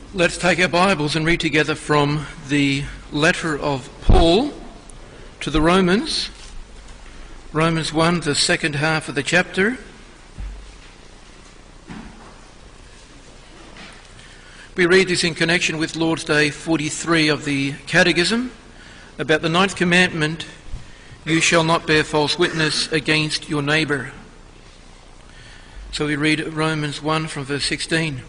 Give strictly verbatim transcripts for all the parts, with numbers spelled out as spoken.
Let's take our Bibles and read together from the letter of Paul to the Romans, Romans one, the second half of the chapter. We read this in connection with Lord's Day forty-three of the Catechism, about the ninth commandment, you shall not bear false witness against your neighbour. So we read Romans one from verse sixteen.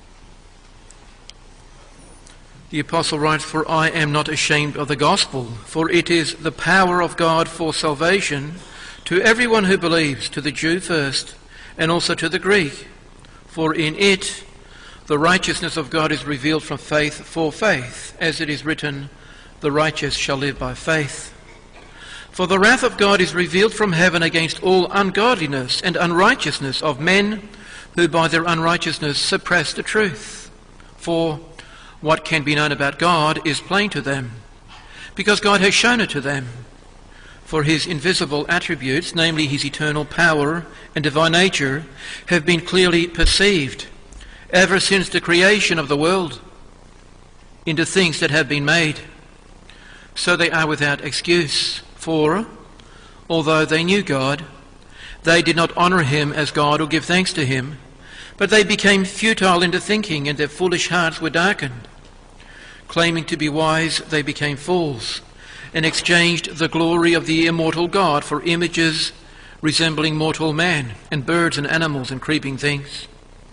The Apostle writes, For I am not ashamed of the gospel, for it is the power of God for salvation to everyone who believes, to the Jew first, and also to the Greek. For in it the righteousness of God is revealed from faith for faith, as it is written, the righteous shall live by faith. For the wrath of God is revealed from heaven against all ungodliness and unrighteousness of men who by their unrighteousness suppress the truth. For what can be known about God is plain to them, because God has shown it to them. For his invisible attributes, namely his eternal power and divine nature, have been clearly perceived ever since the creation of the world into things that have been made. So they are without excuse. For, although they knew God, they did not honour him as God or give thanks to him, but they became futile in their thinking, and their foolish hearts were darkened. Claiming to be wise, they became fools, and exchanged the glory of the immortal God for images resembling mortal man, and birds and animals and creeping things.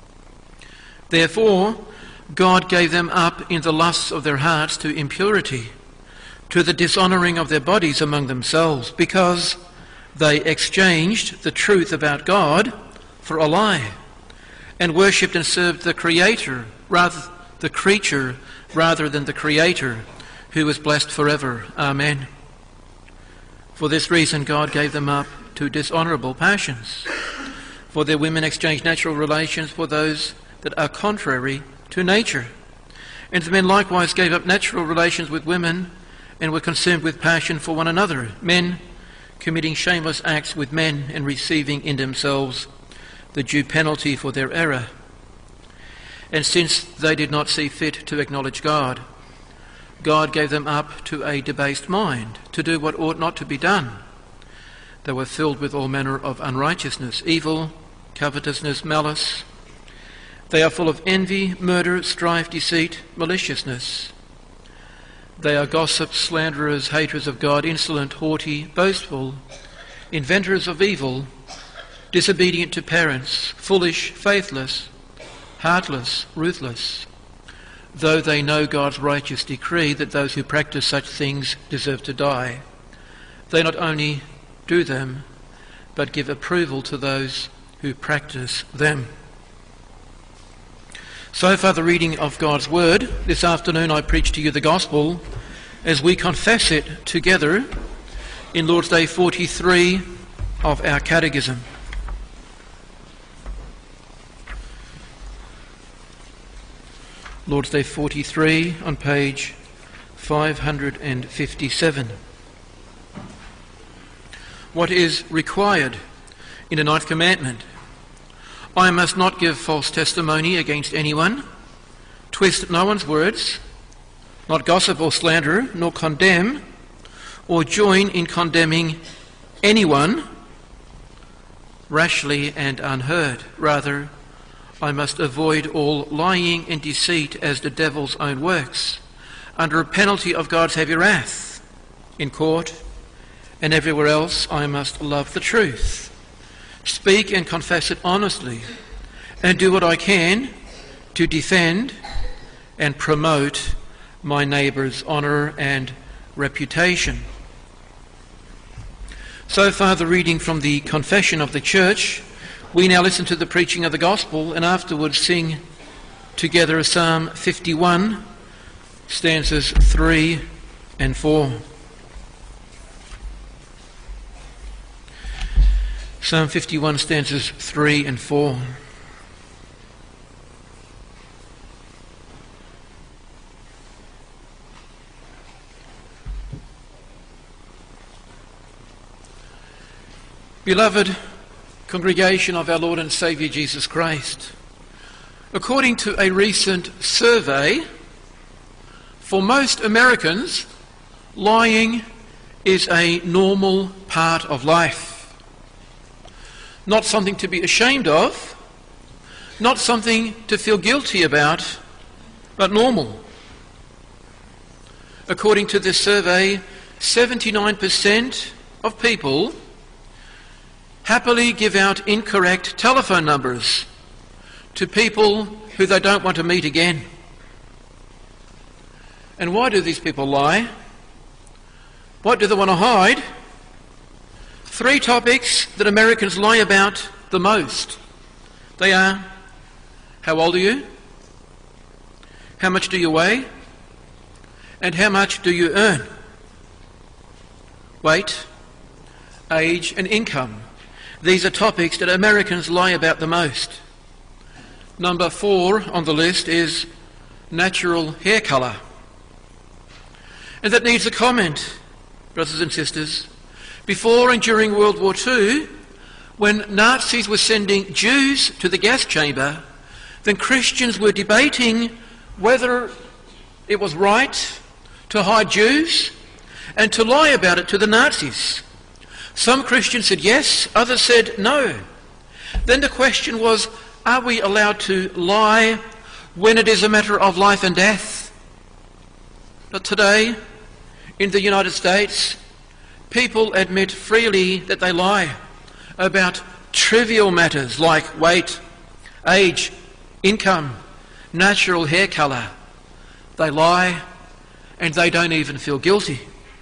Therefore, God gave them up in the lusts of their hearts to impurity, to the dishonouring of their bodies among themselves, because they exchanged the truth about God for a lie, and worshipped and served the Creator, rather the creature, rather than the Creator, who is blessed forever. Amen. For this reason God gave them up to dishonourable passions. For their women exchanged natural relations for those that are contrary to nature. And the men likewise gave up natural relations with women, and were consumed with passion for one another, men committing shameless acts with men, and receiving in themselves the due penalty for their error. And since they did not see fit to acknowledge God, God gave them up to a debased mind, to do what ought not to be done. They were filled with all manner of unrighteousness, evil, covetousness, malice. They are full of envy, murder, strife, deceit, maliciousness. They are gossips, slanderers, haters of God, insolent, haughty, boastful, inventors of evil, disobedient to parents, foolish, faithless, heartless, ruthless. Though they know God's righteous decree that those who practice such things deserve to die, they not only do them, but give approval to those who practice them. So far the reading of God's Word. This afternoon I preach to you the Gospel as we confess it together in Lord's Day forty-three of our Catechism. Lord's Day forty-three on page five hundred fifty-seven. What is required in the ninth commandment? I must not give false testimony against anyone, twist no one's words, not gossip or slander, nor condemn, or join in condemning anyone rashly and unheard. Rather, I must avoid all lying and deceit as the devil's own works, under a penalty of God's heavy wrath. In court and everywhere else I must love the truth, speak and confess it honestly, and do what I can to defend and promote my neighbour's honour and reputation. So far the reading from the Confession of the Church. We now listen to the preaching of the Gospel, and afterwards sing together Psalm fifty-one, stanzas three and four. Psalm fifty-one, stanzas three and four. Beloved congregation of our Lord and Saviour Jesus Christ, According to a recent survey, for most Americans, lying is a normal part of life. Not something to be ashamed of, not something to feel guilty about, but normal. According to this survey, seventy-nine percent of people happily give out incorrect telephone numbers to people who they don't want to meet again. And why do these people lie? What do they want to hide? Three topics that Americans lie about the most. They are: how old are you? How much do you weigh? And how much do you earn? Weight, age and income. These are topics that Americans lie about the most. Number four on the list is natural hair colour. And that needs a comment, brothers and sisters. Before and during World War Two, when Nazis were sending Jews to the gas chamber, then Christians were debating whether it was right to hide Jews and to lie about it to the Nazis. Some Christians said yes, others said no. Then the question was, are we allowed to lie when it is a matter of life and death? But today, in the United States, people admit freely that they lie about trivial matters like weight, age, income, natural hair colour. They lie and they don't even feel guilty.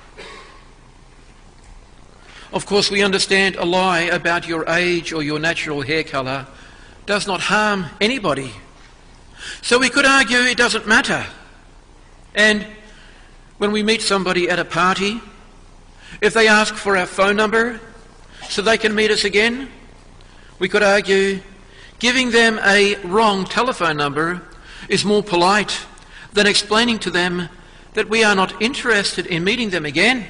Of course, we understand a lie about your age or your natural hair colour does not harm anybody. So we could argue it doesn't matter. And when we meet somebody at a party, if they ask for our phone number so they can meet us again, we could argue giving them a wrong telephone number is more polite than explaining to them that we are not interested in meeting them again.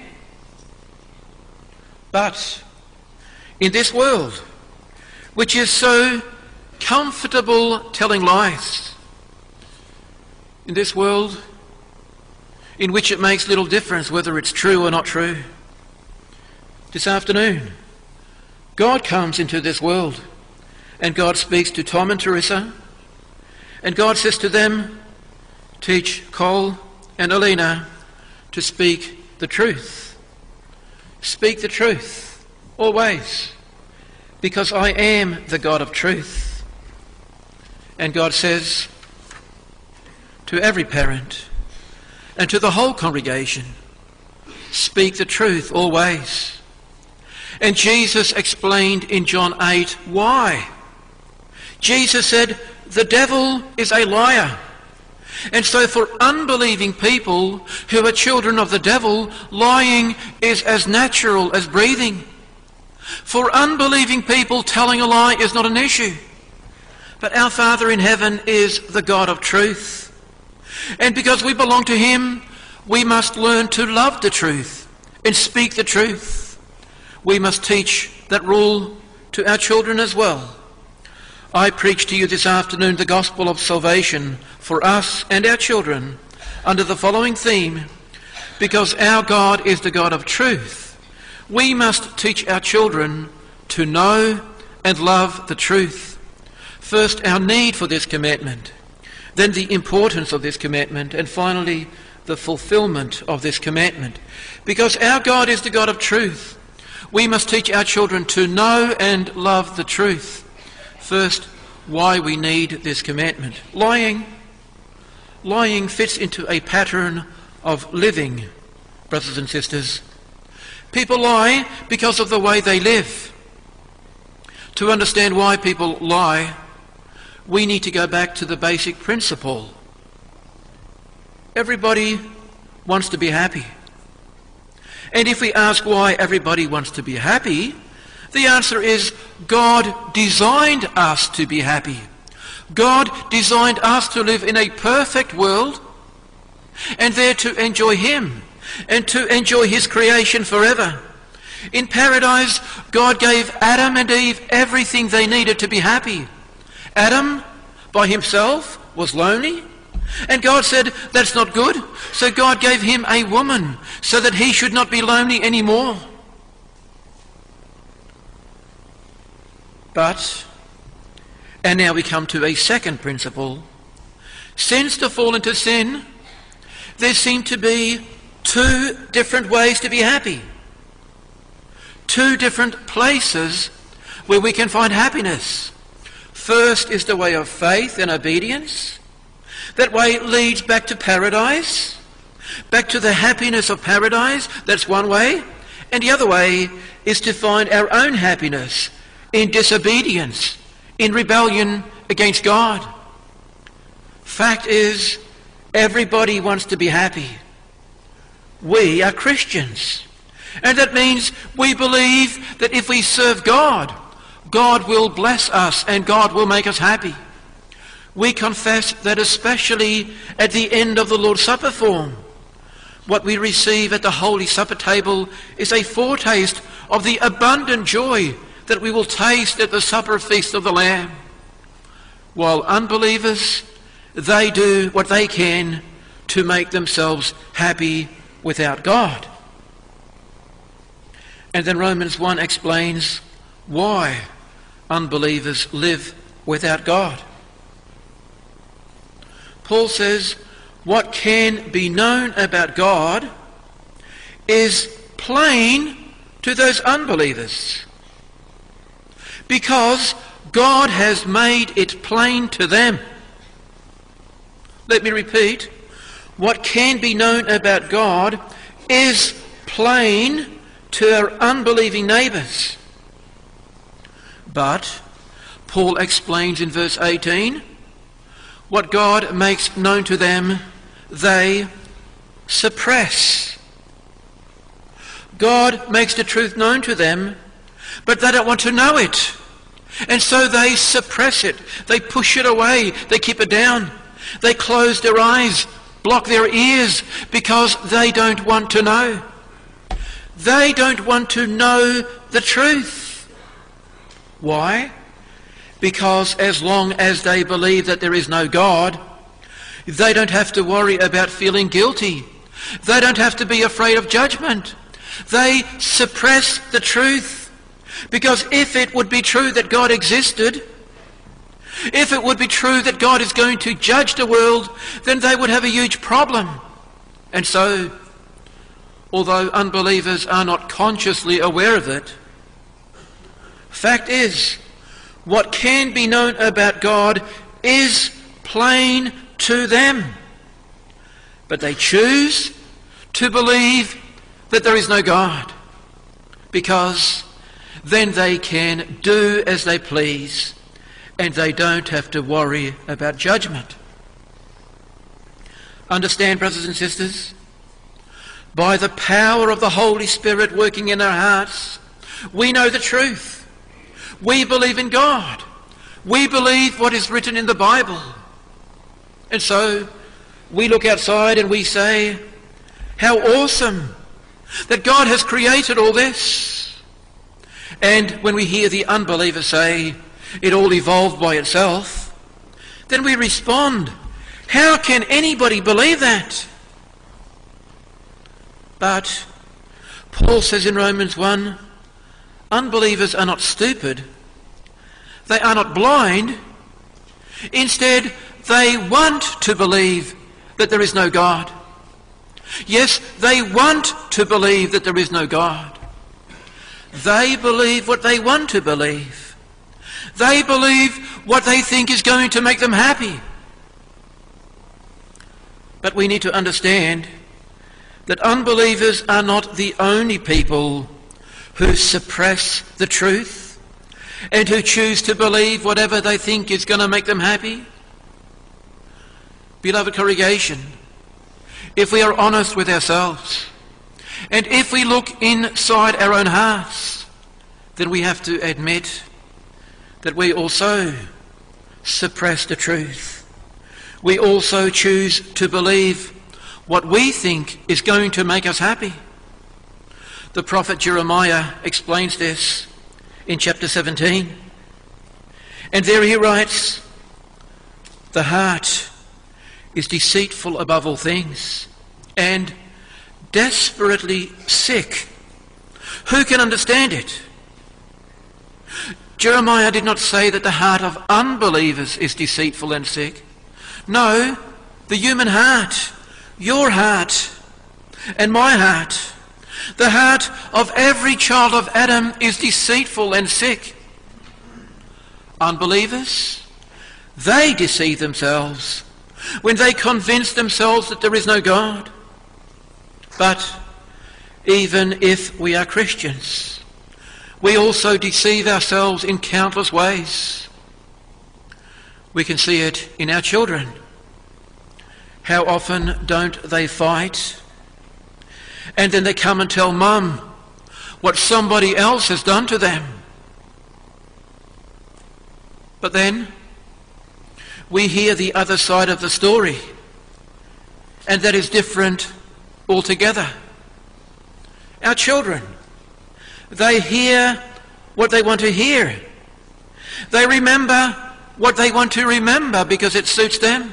But in this world, which is so comfortable telling lies, in this world in which it makes little difference whether it's true or not true, this afternoon, God comes into this world and God speaks to Tom and Teresa, and God says to them, teach Cole and Alina to speak the truth. Speak the truth, always, because I am the God of truth. And God says to every parent and to the whole congregation, speak the truth always. And Jesus explained in John eight why. Jesus said, the devil is a liar. And so for unbelieving people who are children of the devil, lying is as natural as breathing. For unbelieving people, telling a lie is not an issue. But our Father in heaven is the God of truth. And because we belong to him, we must learn to love the truth and speak the truth. We must teach that rule to our children as well. I preach to you this afternoon the gospel of salvation for us and our children under the following theme: because our God is the God of truth, we must teach our children to know and love the truth. First, our need for this commandment, then the importance of this commandment, and finally the fulfillment of this commandment. Because our God is the God of truth, we must teach our children to know and love the truth. First, why we need this commandment. Lying. Lying fits into a pattern of living, brothers and sisters. People lie because of the way they live. To understand why people lie, we need to go back to the basic principle. Everybody wants to be happy. And if we ask why everybody wants to be happy, the answer is God designed us to be happy. God designed us to live in a perfect world and there to enjoy him and to enjoy his creation forever. In paradise, God gave Adam and Eve everything they needed to be happy. Adam by himself was lonely. And God said, that's not good. So God gave him a woman so that he should not be lonely anymore. But, and now we come to a second principle. Since the fall into sin, there seem to be two different ways to be happy. Two different places where we can find happiness. First is the way of faith and obedience. That way leads back to paradise, back to the happiness of paradise. That's one way. And the other way is to find our own happiness in disobedience, in rebellion against God. Fact is, everybody wants to be happy. We are Christians. And that means we believe that if we serve God, God will bless us and God will make us happy. We confess that especially at the end of the Lord's Supper form, what we receive at the Holy Supper table is a foretaste of the abundant joy that we will taste at the supper feast of the Lamb. While unbelievers, they do what they can to make themselves happy without God. And then Romans one explains why unbelievers live without God. Paul says, what can be known about God is plain to those unbelievers, because God has made it plain to them. Let me repeat. What can be known about God is plain to our unbelieving neighbours. But Paul explains in verse eighteen, what God makes known to them, they suppress. God makes the truth known to them, but they don't want to know it. And so they suppress it. They push it away. They keep it down. They close their eyes, block their ears, because they don't want to know. They don't want to know the truth. Why? Because as long as they believe that there is no God, they don't have to worry about feeling guilty. They don't have to be afraid of judgment. They suppress the truth, because if it would be true that God existed, if it would be true that God is going to judge the world, then they would have a huge problem. And so, although unbelievers are not consciously aware of it, fact is, what can be known about God is plain to them. But they choose to believe that there is no God, because then they can do as they please and they don't have to worry about judgment. Understand, brothers and sisters, by the power of the Holy Spirit working in our hearts, we know the truth. We believe in God. We believe what is written in the Bible. And so we look outside and we say, how awesome that God has created all this. And when we hear the unbeliever say, it all evolved by itself, then we respond, how can anybody believe that? But Paul says in Romans one, unbelievers are not stupid. They are not blind. Instead, they want to believe that there is no God. Yes, they want to believe that there is no God. They believe what they want to believe. They believe what they think is going to make them happy. But we need to understand that unbelievers are not the only people who suppress the truth and who choose to believe whatever they think is going to make them happy. Beloved congregation, if we are honest with ourselves, and if we look inside our own hearts, then we have to admit that we also suppress the truth. We also choose to believe what we think is going to make us happy. The prophet Jeremiah explains this in chapter seventeen. And there he writes, The heart is deceitful above all things and desperately sick. Who can understand it? Jeremiah did not say that the heart of unbelievers is deceitful and sick. No, the human heart, your heart and my heart, the heart of every child of Adam is deceitful and sick. Unbelievers, they deceive themselves when they convince themselves that there is no God. But even if we are Christians, we also deceive ourselves in countless ways. We can see it in our children. How often don't they fight? And then they come and tell mum what somebody else has done to them. But then we hear the other side of the story, and that is different altogether. Our children, they hear what they want to hear. They remember what they want to remember because it suits them.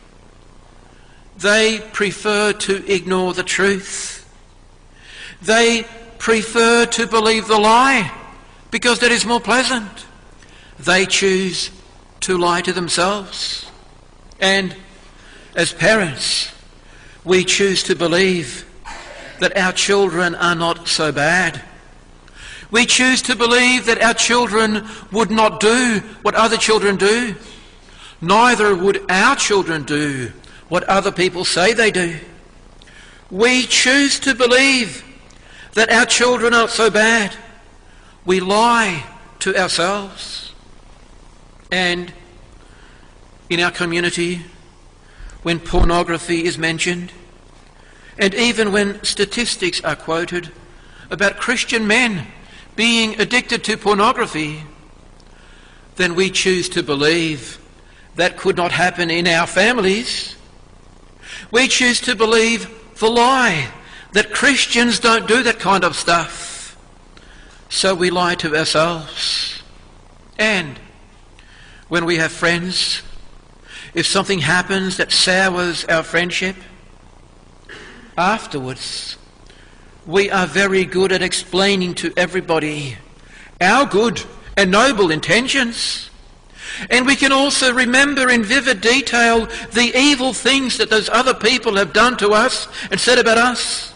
They prefer to ignore the truth. They prefer to believe the lie because that is more pleasant. They choose to lie to themselves. And as parents, we choose to believe that our children are not so bad. We choose to believe that our children would not do what other children do. Neither would our children do what other people say they do. We choose to believe that our children are not so bad. We lie to ourselves. And in our community, when pornography is mentioned, and even when statistics are quoted about Christian men being addicted to pornography, then we choose to believe that could not happen in our families. We choose to believe the lie that Christians don't do that kind of stuff. So we lie to ourselves. And when we have friends, if something happens that sours our friendship, afterwards we are very good at explaining to everybody our good and noble intentions. And we can also remember in vivid detail the evil things that those other people have done to us and said about us.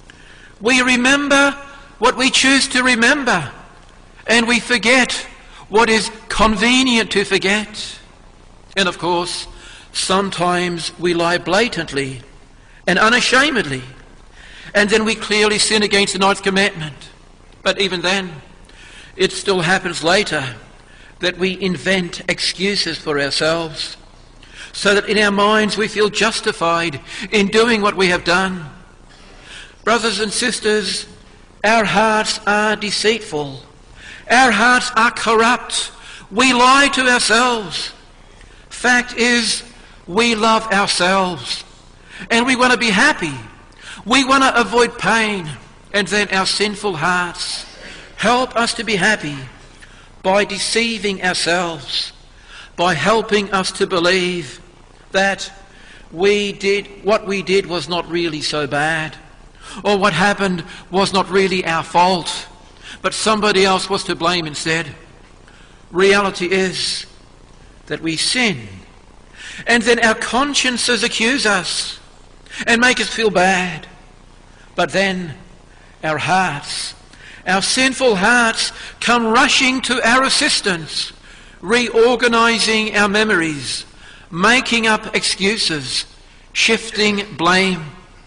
We remember what we choose to remember, and we forget what is convenient to forget. And of course, sometimes we lie blatantly and unashamedly, and then we clearly sin against the ninth commandment. But even then, it still happens later that we invent excuses for ourselves so that in our minds we feel justified in doing what we have done. Brothers and sisters, our hearts are deceitful. Our hearts are corrupt. We lie to ourselves. Fact is, we love ourselves and we want to be happy. We want to avoid pain, and then our sinful hearts help us to be happy by deceiving ourselves, by helping us to believe that we did what we did was not really so bad, or what happened was not really our fault, but somebody else was to blame instead. Reality is that we sin, and then our consciences accuse us and make us feel bad. But then our hearts, our sinful hearts, come rushing to our assistance, reorganizing our memories, making up excuses, shifting blame.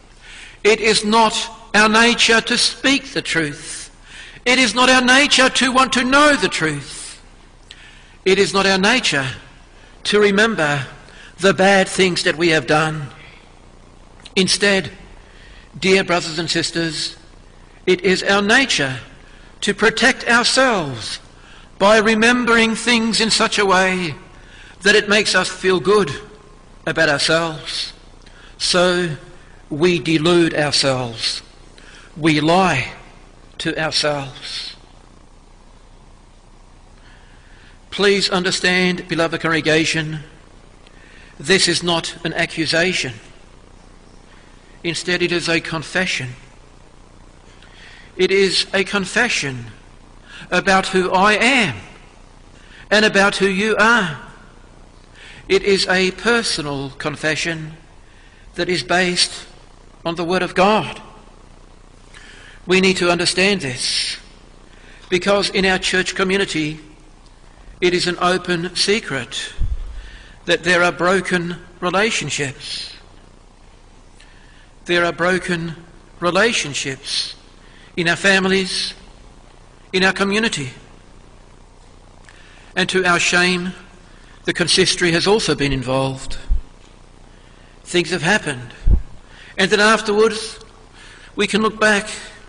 It is not our nature to speak the truth. It is not our nature to want to know the truth. It is not our nature to remember the bad things that we have done. Instead, dear brothers and sisters, it is our nature to protect ourselves by remembering things in such a way that it makes us feel good about ourselves. So we delude ourselves. We lie to ourselves. Please understand, beloved congregation, This is not an accusation. Instead, it is a confession. It is a confession about who I am and about who you are. It is a personal confession that is based on the Word of God. We need to understand this because in our church community it is an open secret that there are broken relationships. There are broken relationships in our families, in our community. And to our shame, the consistory has also been involved. Things have happened. And then afterwards, we can look back.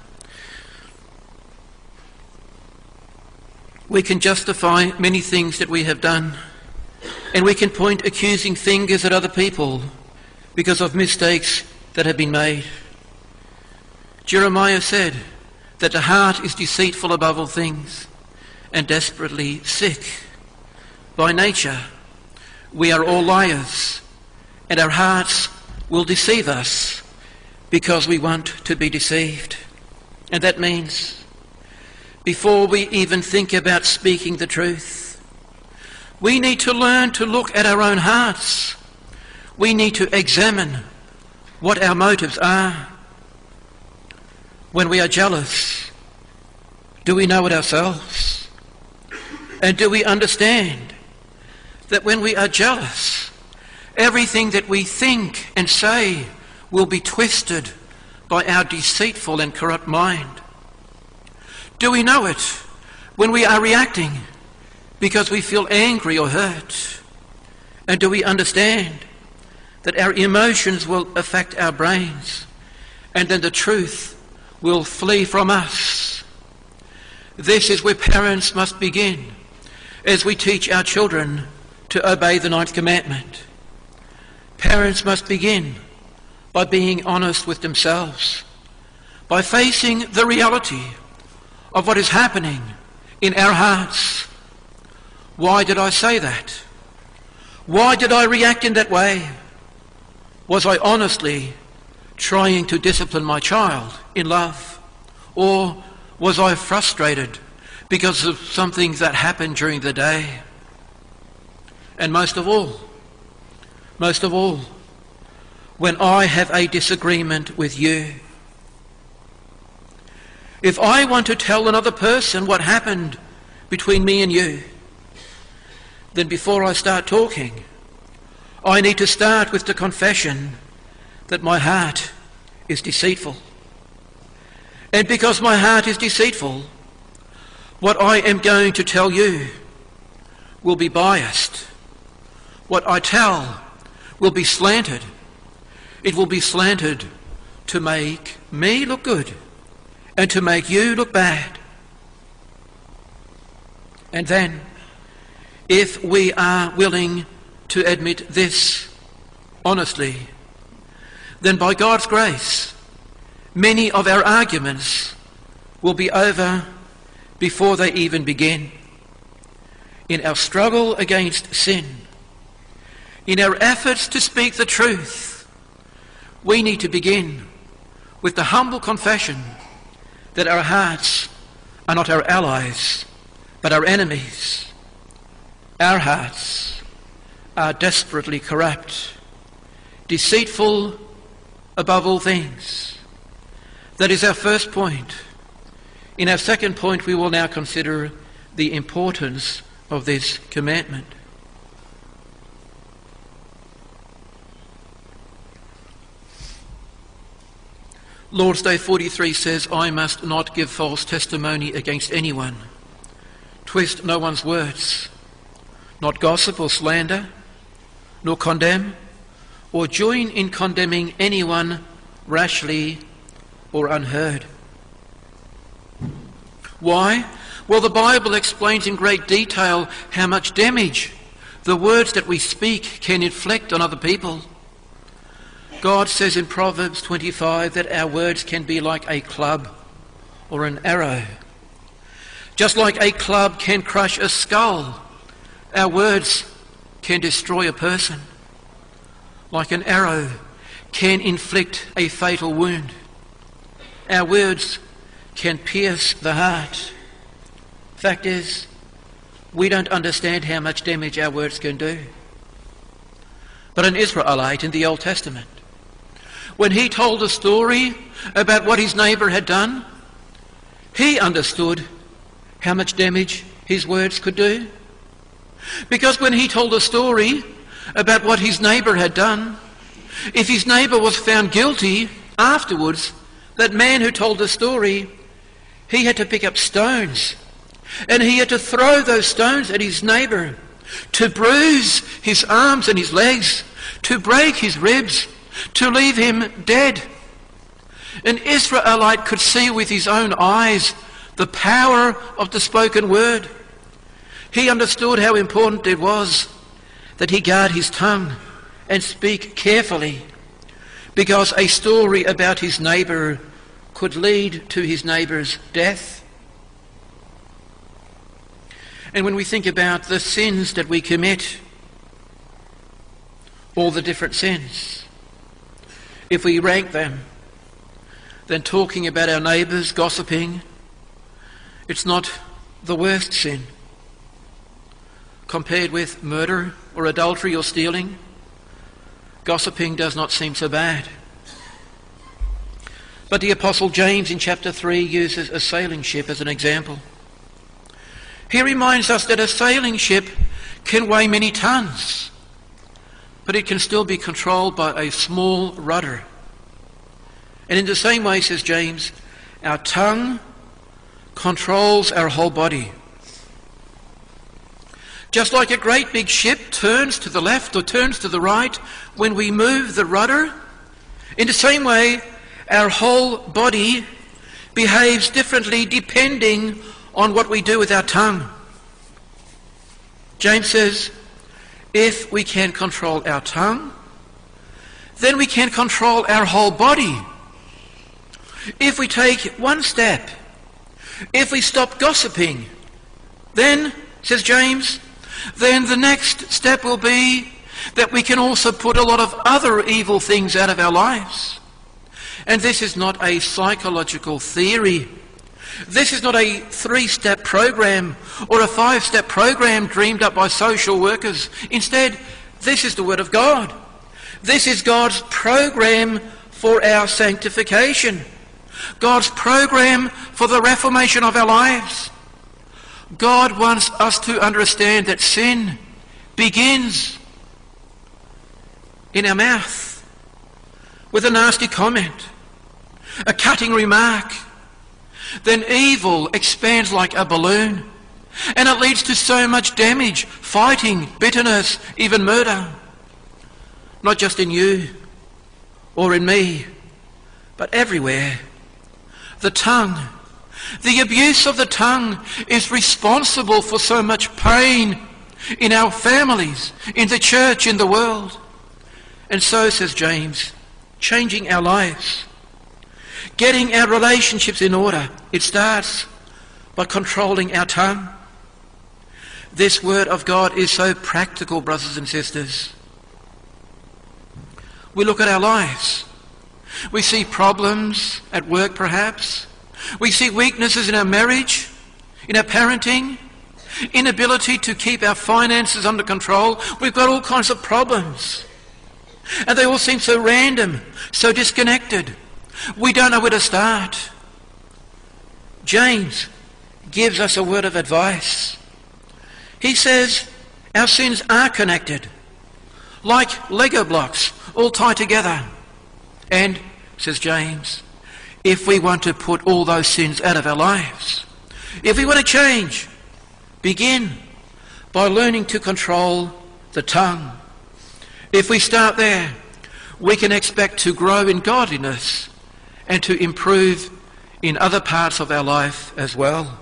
We can justify many things that we have done. And we can point accusing fingers at other people because of mistakes that have been made. Jeremiah said that the heart is deceitful above all things and desperately sick. By nature, we are all liars, and our hearts will deceive us because we want to be deceived. And that means before we even think about speaking the truth, we need to learn to look at our own hearts. We need to examine what our motives are. When we are jealous, do we know it ourselves? And do we understand that when we are jealous, everything that we think and say will be twisted by our deceitful and corrupt mind? Do we know it when we are reacting because we feel angry or hurt? And do we understand that our emotions will affect our brains and then the truth will flee from us? This is where parents must begin as we teach our children to obey the ninth commandment. Parents must begin by being honest with themselves, by facing the reality of what is happening in our hearts. Why did I say that? Why did I react in that way? Was I honestly trying to discipline my child in love? Or was I frustrated because of something that happened during the day? And most of all, most of all, when I have a disagreement with you, if I want to tell another person what happened between me and you, then before I start talking, I need to start with the confession that my heart is deceitful. And because my heart is deceitful, what I am going to tell you will be biased. What I tell will be slanted. It will be slanted to make me look good and to make you look bad. And then, if we are willing to admit this honestly, then by God's grace, many of our arguments will be over before they even begin. In our struggle against sin, in our efforts to speak the truth, we need to begin with the humble confession that our hearts are not our allies, but our enemies. Our hearts are desperately corrupt, deceitful above all things. That is our first point. In our second point, we will now consider the importance of this commandment. Lord's Day forty-three says, I must not give false testimony against anyone, twist no one's words, not gossip or slander, nor condemn, or join in condemning anyone rashly or unheard. Why? Well, the Bible explains in great detail how much damage the words that we speak can inflict on other people. God says in Proverbs twenty-five that our words can be like a club or an arrow. Just like a club can crush a skull, our words can destroy a person. like an arrow, can inflict a fatal wound. Our words can pierce the heart. Fact is, we don't understand how much damage our words can do. But an Israelite in the Old Testament, when he told a story about what his neighbour had done, he understood how much damage his words could do. Because when he told a story about what his neighbour had done, if his neighbour was found guilty afterwards, that man who told the story, he had to pick up stones, and he had to throw those stones at his neighbour to bruise his arms and his legs, to break his ribs, to leave him dead. An Israelite could see with his own eyes the power of the spoken word. He understood how important it was that he guard his tongue and speak carefully, because a story about his neighbour could lead to his neighbour's death. And when we think about the sins that we commit, all the different sins, if we rank them, then talking about our neighbours, gossiping, it's not the worst sin. Compared with murder or adultery or stealing, gossiping does not seem so bad. But the Apostle James in chapter three uses a sailing ship as an example. He reminds us that a sailing ship can weigh many tons, but it can still be controlled by a small rudder. And in the same way, says James, our tongue controls our whole body. Just like a great big ship turns to the left or turns to the right when we move the rudder, in the same way, our whole body behaves differently depending on what we do with our tongue. James says, if we can control our tongue, then we can control our whole body. If we take one step, if we stop gossiping, then, says James, then the next step will be that we can also put a lot of other evil things out of our lives. And this is not a psychological theory. This is not a three-step program or a five-step program dreamed up by social workers. Instead, this is the Word of God. This is God's program for our sanctification. God's program for the reformation of our lives. God wants us to understand that sin begins in our mouth with a nasty comment, a cutting remark. Then evil expands like a balloon, and it leads to so much damage, fighting, bitterness, even murder. Not just in you or in me, but everywhere. The tongue, the abuse of the tongue is responsible for so much pain in our families, in the church, in the world. And so, says James, changing our lives, getting our relationships in order, it starts by controlling our tongue. This Word of God is so practical, brothers and sisters. We look at our lives. We see problems at work, perhaps. We see weaknesses in our marriage, in our parenting, inability to keep our finances under control. We've got all kinds of problems. And they all seem so random, so disconnected. We don't know where to start. James gives us a word of advice. He says our sins are connected, like Lego blocks, all tied together. And, says James, if we want to put all those sins out of our lives, if we want to change, begin by learning to control the tongue. If we start there, we can expect to grow in godliness and to improve in other parts of our life as well.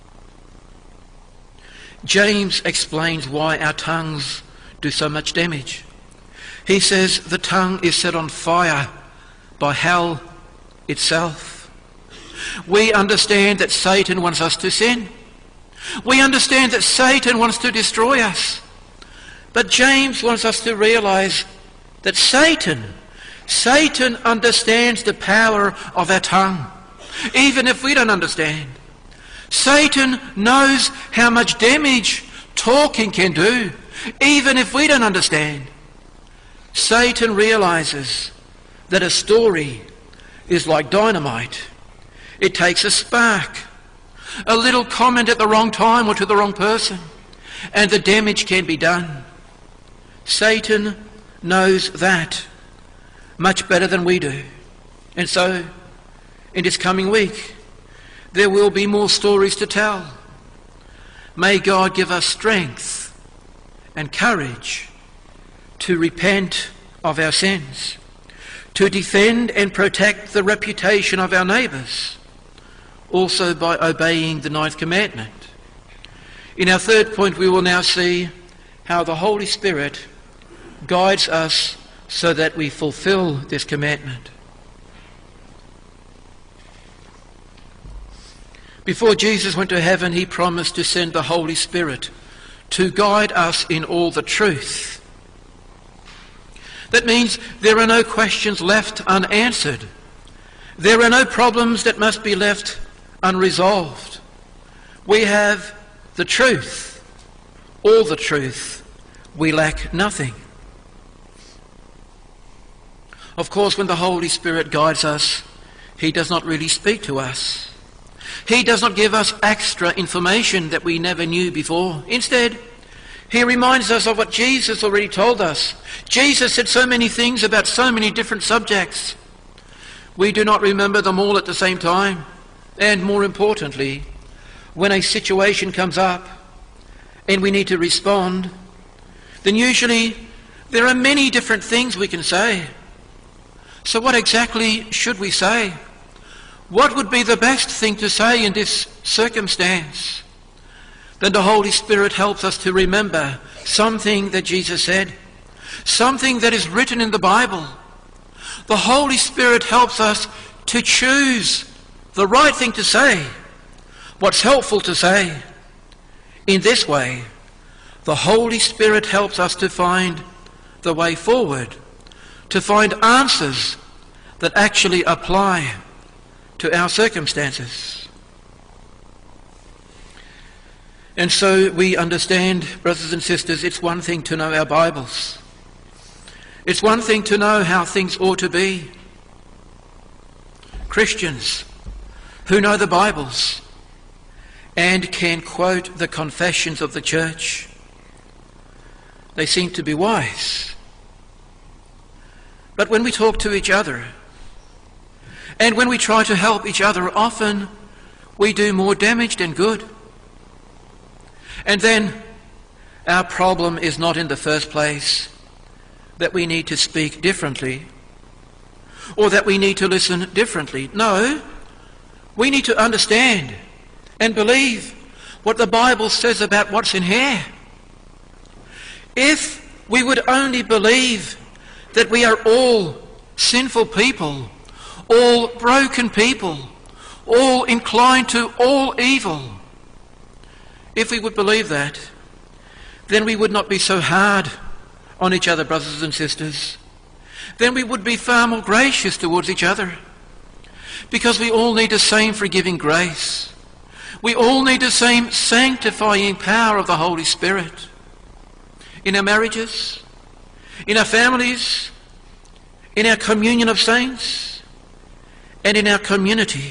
James explains why our tongues do so much damage. He says the tongue is set on fire by hell itself. We understand that Satan wants us to sin. We understand that Satan wants to destroy us. But James wants us to realize that Satan, Satan understands the power of our tongue, even if we don't understand. Satan knows how much damage talking can do, even if we don't understand. Satan realizes that a story is like dynamite. It takes a spark, a little comment at the wrong time or to the wrong person, and the damage can be done. Satan knows that much better than we do. And so, in this coming week, there will be more stories to tell. May God give us strength and courage to repent of our sins, to defend and protect the reputation of our neighbours, also by obeying the ninth commandment. In our third point, we will now see how the Holy Spirit guides us so that we fulfill this commandment. Before Jesus went to heaven, he promised to send the Holy Spirit to guide us in all the truth. That means there are no questions left unanswered. There are no problems that must be left unresolved. We have the truth, all the truth. We lack nothing. Of course, when the Holy Spirit guides us, he does not really speak to us. He does not give us extra information that we never knew before. Instead, he reminds us of what Jesus already told us. Jesus said so many things about so many different subjects. We do not remember them all at the same time. And more importantly, when a situation comes up and we need to respond, then usually there are many different things we can say. So what exactly should we say? What would be the best thing to say in this circumstance? Then the Holy Spirit helps us to remember something that Jesus said, something that is written in the Bible. The Holy Spirit helps us to choose the right thing to say, what's helpful to say. In this way, the Holy Spirit helps us to find the way forward, to find answers that actually apply to our circumstances. And so we understand, brothers and sisters, it's one thing to know our Bibles. It's one thing to know how things ought to be. Christians who know the Bibles and can quote the confessions of the church, they seem to be wise. But when we talk to each other, and when we try to help each other, often we do more damage than good. And then our problem is not in the first place that we need to speak differently or that we need to listen differently. No, we need to understand and believe what the Bible says about what's in here. If we would only believe that we are all sinful people, all broken people, all inclined to all evil, if we would believe that, then we would not be so hard on each other, brothers and sisters. Then we would be far more gracious towards each other, because we all need the same forgiving grace. We all need the same sanctifying power of the Holy Spirit in our marriages, in our families, in our communion of saints, and in our community.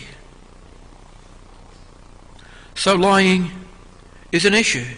So lying is an issue.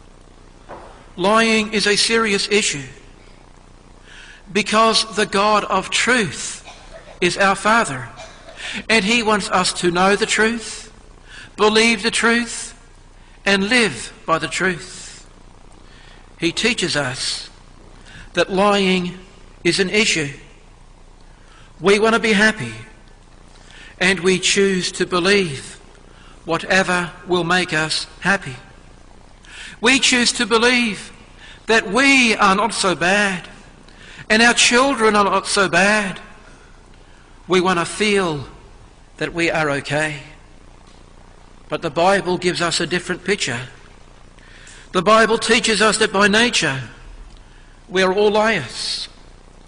Lying is a serious issue because the God of truth is our Father, and he wants us to know the truth, believe the truth, and live by the truth. He teaches us that lying is an issue. We want to be happy, and we choose to believe whatever will make us happy. We choose to believe that we are not so bad and our children are not so bad. We want to feel that we are okay. But the Bible gives us a different picture. The Bible teaches us that by nature we are all liars.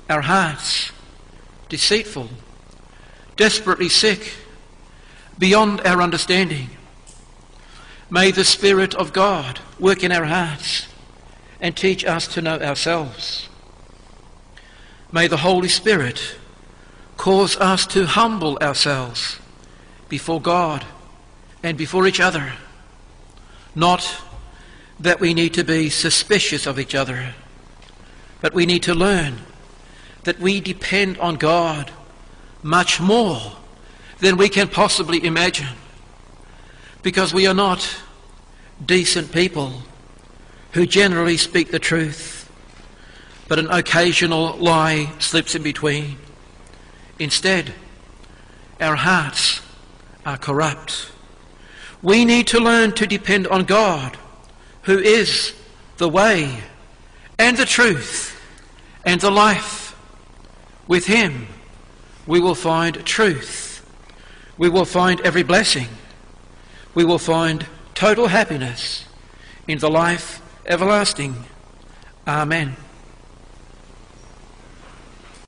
our hearts deceitful, desperately sick, beyond our understanding. May the Spirit of God work in our hearts and teach us to know ourselves. May the Holy Spirit cause us to humble ourselves before God and before each other. Not that we need to be suspicious of each other, but we need to learn that we depend on God much more than we can possibly imagine, because we are not decent people who generally speak the truth, but an occasional lie slips in between. Instead, our hearts are corrupt. We need to learn to depend on God, who is the way and the truth and the life. With him we will find truth. We will find every blessing. We will find total happiness in the life everlasting. Amen.